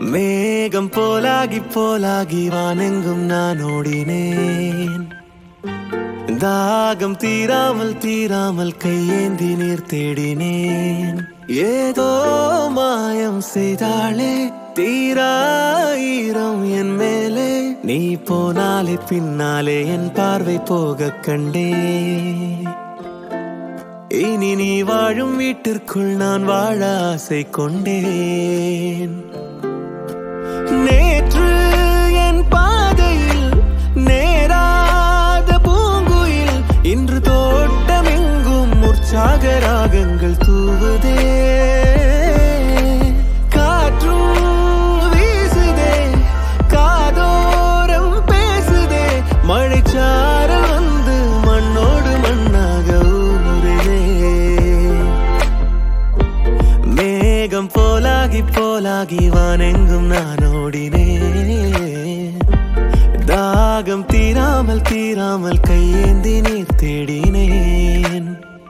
மேகம் போலாகி போலாகி வானெங்கும் நான் ஓடினேன். தாகம் தீராமல் தீராமல் கையேந்தி நீர் தேடினேன். ஏதோ மாயம் செய்தாளே தீராயிரம் என் மேலே. நீ போனாலே பின்னாலே என் பார்வை போக கண்டே. இனி நீ வாழும் வீட்டிற்குள் நான் வாழ ஆசை கொண்டேன். நேற்று என் பாதையில் நேராத பூங்குயில் இன்று தோட்டமெங்கும் உற்சாக ராகங்கள் தூவுதே. காற்றும் வீசுதே, காதோரம் பேசுதே, மழைச்சாரல் வந்து மண்ணோடு மண்ணாக ஊறுதே. மேகம் போலாகி போலாகி வானெங்கும் நான் ஓடினேன். தாகம் தீராமல் தீராமல் கையேந்தி நீர் தேடினேன்.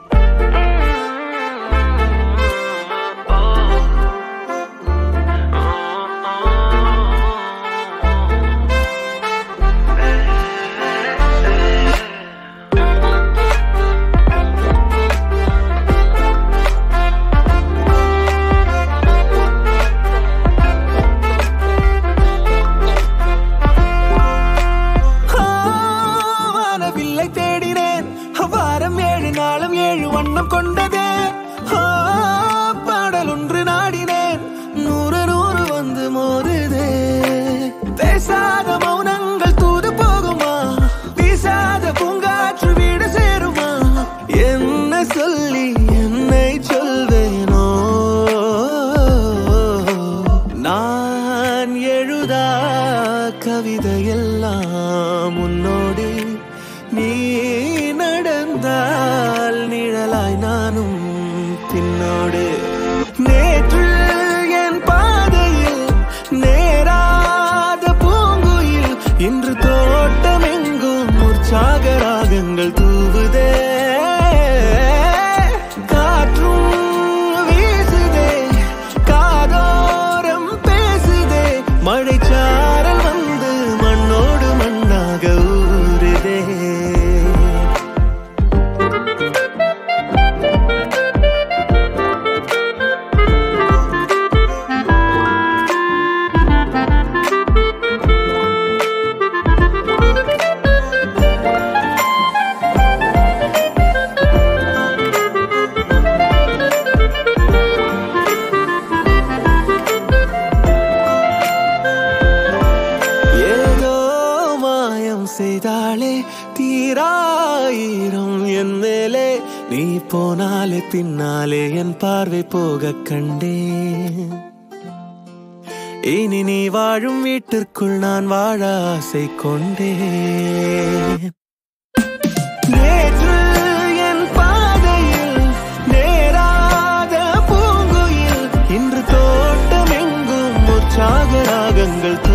வண்ணம் கொண்டதே பாடல் ஒன்று நாடினேன். 100 100 வந்து மோதுதே. பேசாத மௌனங்கள் தூது போகுமா? வீசாத பூங்காற்று வீடு சேருமா? என்ன சொல்லி என்னை சொல்வேனோ? நான் எழுதா கவிதையெல்லாம் உன்னோடு நீ நடந்தால் நிழலாய் நானும் பின்னோடு. நேற்று என் பாதையில் நேராத பூங்குயில் இன்று தோட்டமெங்கும் உற்சாக ராகங்கள் தூவுதே. காற்றும் வீசுதே, காதோரம் பேசுதே, மழைச்சாரல் வந்து மண்ணோடு மண்ணாக ஊறுதே. செய்தாளே தீராயிரம் என் மேலே. நீ போனாலே பின்னாலே என் பார்வை போக கண்டேன். இனி நீ வாழும் வீட்டிற்குள் நான் வாழ ஆசை கொண்டேன். நேற்று என் பாதையில் நேராத பூங்குயில் இன்று தோட்டமெங்கும் உற்சாக ராகங்கள்